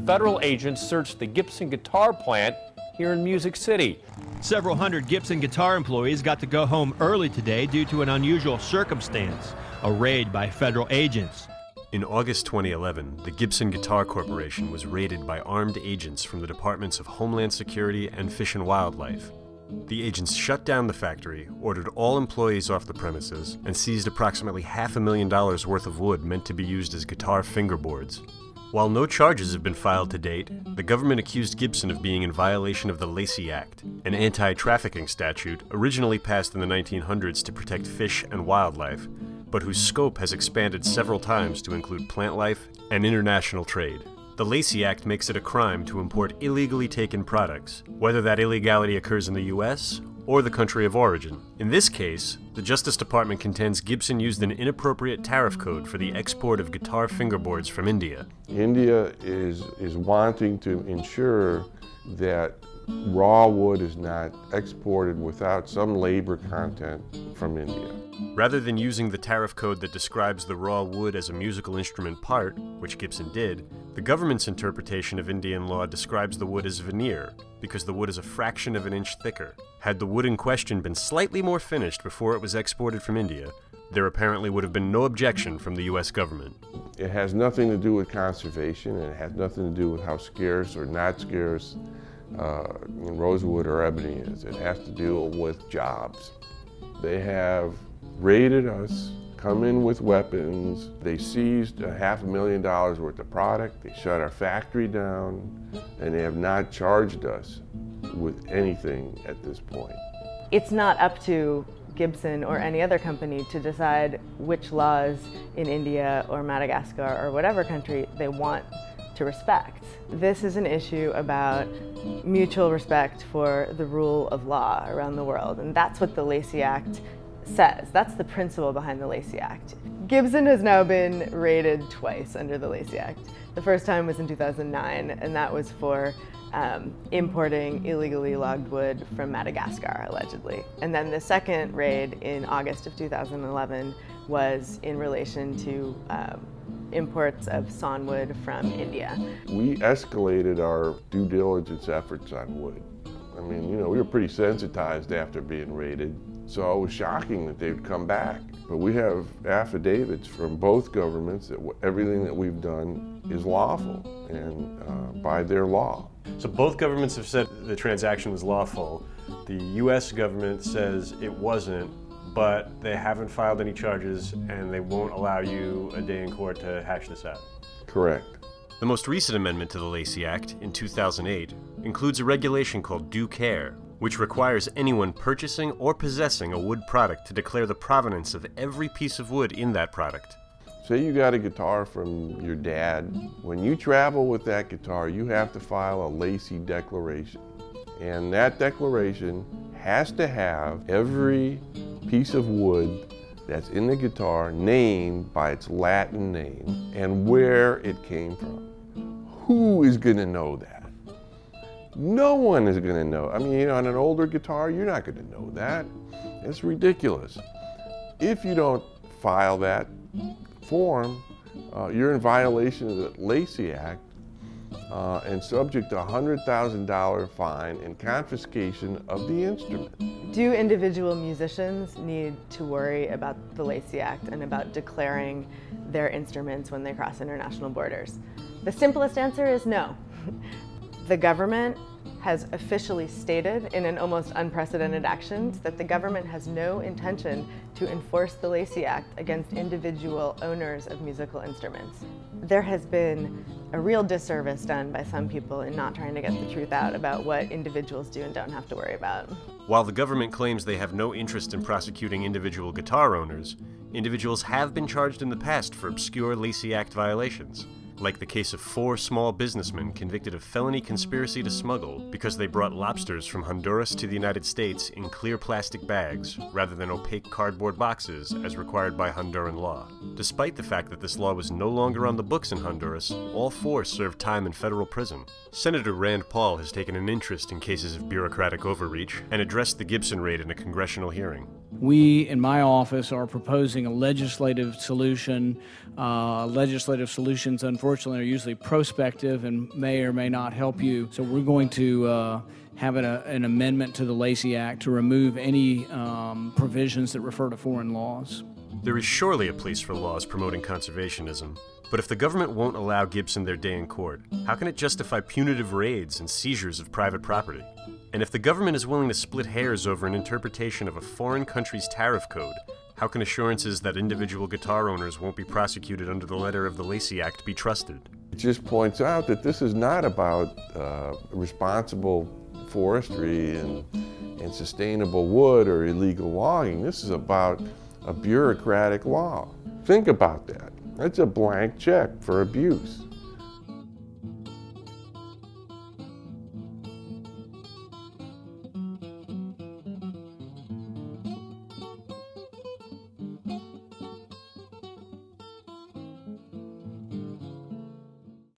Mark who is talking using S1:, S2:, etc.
S1: federal agents searched the Gibson guitar plant here in Music City.
S2: Several hundred Gibson guitar employees got to go home early today due to an unusual circumstance, a raid by federal agents.
S3: In August 2011, the Gibson Guitar Corporation was raided by armed agents from the Departments of Homeland Security and Fish and Wildlife. The agents shut down the factory, ordered all employees off the premises, and seized approximately $500,000 worth of wood meant to be used as guitar fingerboards. While no charges have been filed to date, the government accused Gibson of being in violation of the Lacey Act, an anti-trafficking statute originally passed in the 1900s to protect fish and wildlife, but whose scope has expanded several times to include plant life and international trade. The Lacey Act makes it a crime to import illegally taken products, whether that illegality occurs in the U.S. or the country of origin. In this case, the Justice Department contends Gibson used an inappropriate tariff code for the export of guitar fingerboards from India.
S4: India is wanting to ensure that raw wood is not exported without some labor content from India.
S3: Rather than using the tariff code that describes the raw wood as a musical instrument part, which Gibson did, the government's interpretation of Indian law describes the wood as veneer, because the wood is a fraction of an inch thicker. Had the wood in question been slightly more finished before it was exported from India, there apparently would have been no objection from the U.S. government.
S4: It has nothing to do with conservation, and it has nothing to do with how scarce or not scarce rosewood or ebony is. It has to do with jobs. They have raided us, come in with weapons. They seized $500,000 worth of product. They shut our factory down, and they have not charged us with anything at this point.
S5: It's not up to Gibson or any other company to decide which laws in India or Madagascar or whatever country they want to respect. This is an issue about mutual respect for the rule of law around the world, and that's what the Lacey Act says. That's the principle behind the Lacey Act. Gibson has now been raided twice under the Lacey Act. The first time was in 2009, and that was for importing illegally logged wood from Madagascar, allegedly. And then the second raid in August of 2011 was in relation to imports of sawnwood from India.
S4: We escalated our due diligence efforts on wood. I mean, we were pretty sensitized after being raided, so it was shocking that they'd come back. But we have affidavits from both governments that everything that we've done is lawful and by their law.
S3: So both governments have said the transaction was lawful. The U.S. government says it wasn't, but they haven't filed any charges and they won't allow you a day in court to hash this out.
S4: Correct.
S3: The most recent amendment to the Lacey Act, in 2008, includes a regulation called due care, which requires anyone purchasing or possessing a wood product to declare the provenance of every piece of wood in that product.
S4: Say you got a guitar from your dad. When you travel with that guitar, you have to file a Lacey declaration. And that declaration has to have every piece of wood that's in the guitar named by its Latin name and where it came from. Who is going to know that? No one is going to know. I mean, on an older guitar, you're not going to know that. It's ridiculous. If you don't file that form, you're in violation of the Lacey Act and subject to a $100,000 fine and confiscation of the instrument.
S5: Do individual musicians need to worry about the Lacey Act and about declaring their instruments when they cross international borders? The simplest answer is no. The government has officially stated in an almost unprecedented action that the government has no intention to enforce the Lacey Act against individual owners of musical instruments. There has been a real disservice done by some people in not trying to get the truth out about what individuals do and don't have to worry about.
S3: While the government claims they have no interest in prosecuting individual guitar owners, individuals have been charged in the past for obscure Lacey Act violations, like the case of 4 small businessmen convicted of felony conspiracy to smuggle because they brought lobsters from Honduras to the United States in clear plastic bags rather than opaque cardboard boxes as required by Honduran law. Despite the fact that this law was no longer on the books in Honduras, all 4 served time in federal prison. Senator Rand Paul has taken an interest in cases of bureaucratic overreach and addressed the Gibson raid in a congressional hearing.
S6: We, in my office, are proposing a legislative solution. Legislative solutions, unfortunately, are usually prospective and may or may not help you. So we're going to have an amendment to the Lacey Act to remove any provisions that refer to foreign laws.
S3: There is surely a place for laws promoting conservationism. But if the government won't allow Gibson their day in court, how can it justify punitive raids and seizures of private property? And if the government is willing to split hairs over an interpretation of a foreign country's tariff code, how can assurances that individual guitar owners won't be prosecuted under the letter of the Lacey Act be trusted?
S4: It just points out that this is not about responsible forestry and sustainable wood or illegal logging. This is about a bureaucratic law. Think about that. That's a blank check for abuse.